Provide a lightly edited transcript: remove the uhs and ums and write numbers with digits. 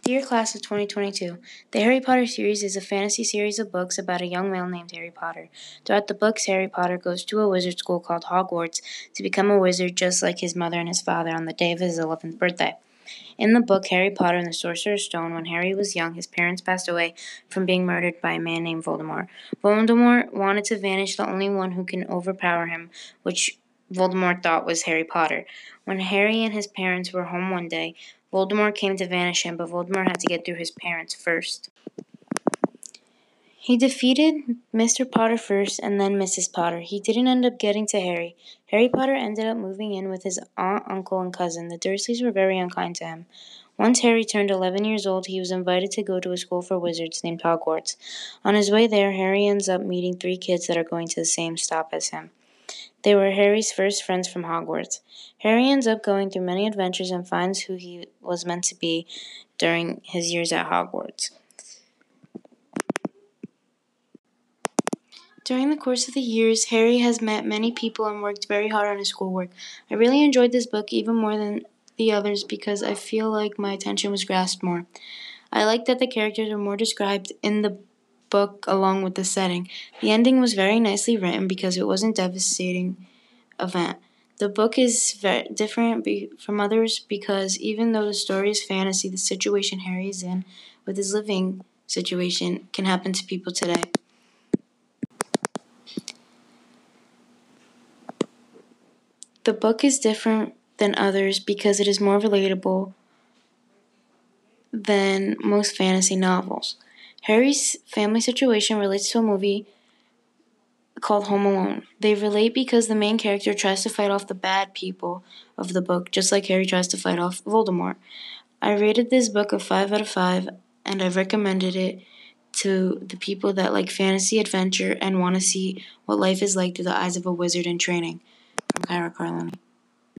Dear Class of 2022, the Harry Potter series is a fantasy series of books about a young male named Harry Potter. Throughout the books, Harry Potter goes to a wizard school called Hogwarts to become a wizard just like his mother and his father on the day of his 11th birthday. In the book Harry Potter and the Sorcerer's Stone, when Harry was young, his parents passed away from being murdered by a man named Voldemort. Voldemort wanted to banish the only one who can overpower him, which Voldemort thought was Harry Potter. When Harry and his parents were home one day, Voldemort came to banish him, but Voldemort had to get through his parents first. He defeated Mr. Potter first and then Mrs. Potter. He didn't end up getting to Harry. Harry Potter ended up moving in with his aunt, uncle, and cousin. The Dursleys were very unkind to him. Once Harry turned 11 years old, he was invited to go to a school for wizards named Hogwarts. On his way there, Harry ends up meeting 3 kids that are going to the same stop as him. They were Harry's first friends from Hogwarts. Harry ends up going through many adventures and finds who he was meant to be during his years at Hogwarts. During the course of the years, Harry has met many people and worked very hard on his schoolwork. I really enjoyed this book even more than the others because I feel like my attention was grasped more. I like that the characters are more described in the book along with the setting. The ending was very nicely written because it wasn't a devastating event. The book is very different from others because even though the story is fantasy, the situation Harry is in with his living situation can happen to people today. The book is different than others because it is more relatable than most fantasy novels. Harry's family situation relates to a movie called Home Alone. They relate because the main character tries to fight off the bad people of the book, just like Harry tries to fight off Voldemort. I rated this book a 5 out of 5, and I've recommended it to the people that like fantasy adventure and want to see what life is like through the eyes of a wizard in training. I'm Kyra Carloni.